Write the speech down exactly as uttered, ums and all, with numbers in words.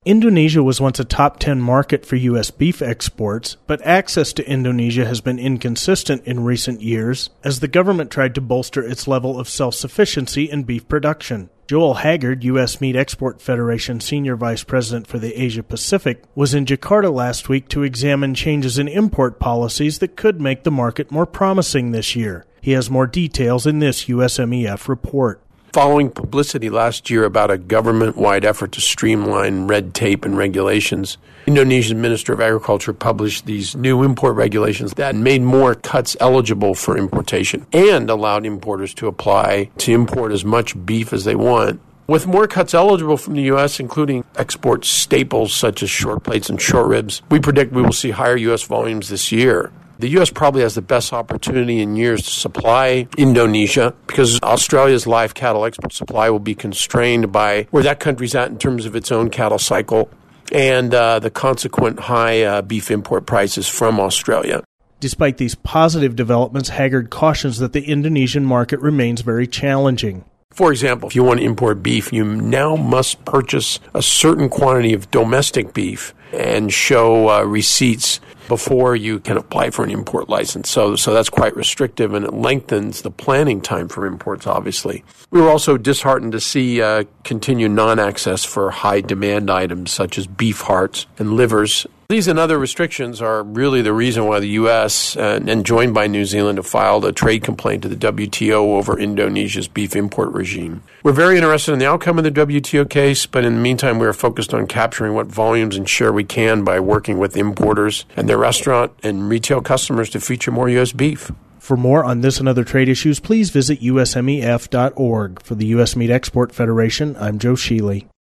Indonesia was once a top ten market for U S beef exports, but access to Indonesia has been inconsistent in recent years as the government tried to bolster its level of self-sufficiency in beef production. Joel Haggard, U S Meat Export Federation Senior Vice President for the Asia Pacific, was in Jakarta last week to examine changes in import policies that could make the market more promising this year. He has more details in this U S M E F report. Following publicity last year about a government-wide effort to streamline red tape and regulations, Indonesia's Minister of Agriculture published these new import regulations that made more cuts eligible for importation and allowed importers to apply to import as much beef as they want. With more cuts eligible from the U S, including export staples such as short plates and short ribs, we predict we will see higher U S volumes this year. The U S probably has the best opportunity in years to supply Indonesia because Australia's live cattle export supply will be constrained by where that country's at in terms of its own cattle cycle and uh, the consequent high uh, beef import prices from Australia. Despite these positive developments, Haggard cautions that the Indonesian market remains very challenging. For example, if you want to import beef, you now must purchase a certain quantity of domestic beef and show uh, receipts before you can apply for an import license. So so that's quite restrictive, and it lengthens the planning time for imports, obviously. We were also disheartened to see uh, continued non-access for high-demand items such as beef hearts and livers. These and other restrictions are really the reason why the U S, uh, and joined by New Zealand, have filed a trade complaint to the W T O over Indonesia's beef import regime. We're very interested in the outcome of the W T O case, but in the meantime, we are focused on capturing what volumes and share we can by working with importers and their restaurant and retail customers to feature more U S beef. For more on this and other trade issues, please visit U S M E F dot org. For the U S Meat Export Federation, I'm Joe Sheely.